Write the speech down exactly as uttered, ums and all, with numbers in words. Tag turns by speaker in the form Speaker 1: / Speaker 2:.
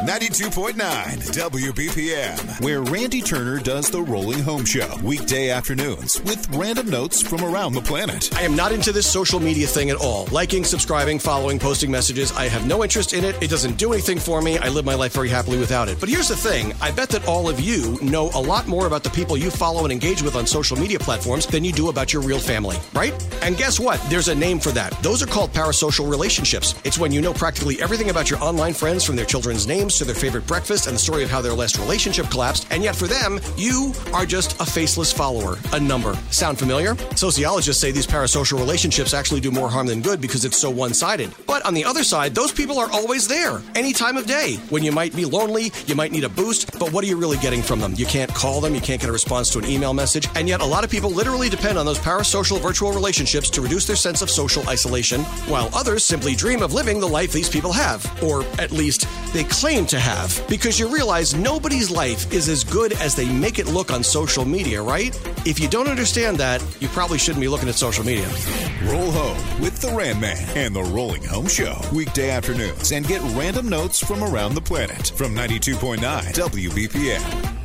Speaker 1: ninety-two point nine W B P M, where Randy Turner does the Rolling Home Show, weekday afternoons with random notes from around the planet.
Speaker 2: I am not into this social media thing at all. Liking, subscribing, following, posting messages. I have no interest in it. It doesn't do anything for me. I live my life very happily without it. But here's the thing. I bet that all of you know a lot more about the people you follow and engage with on social media platforms than you do about your real family, right? And guess what? There's a name for that. Those are called parasocial relationships. It's when you know practically everything about your online friends, from their children's names to their favorite breakfast and the story of how their last relationship collapsed, and yet for them, you are just a faceless follower, a number. Sound familiar? Sociologists say these parasocial relationships actually do more harm than good because it's so one-sided. But on the other side, those people are always there, any time of day. When you might be lonely, you might need a boost, but what are you really getting from them? You can't call them, you can't get a response to an email message, and yet a lot of people literally depend on those parasocial virtual relationships to reduce their sense of social isolation, while others simply dream of living the life these people have, or at least they claim to have, because you realize nobody's life is as good as they make it look on social media, right? If you don't understand that, you probably shouldn't be looking at social media.
Speaker 1: Roll home with the Ram Man and the Rolling Home Show, weekday afternoons, and get random notes from around the planet from ninety-two point nine W B P M.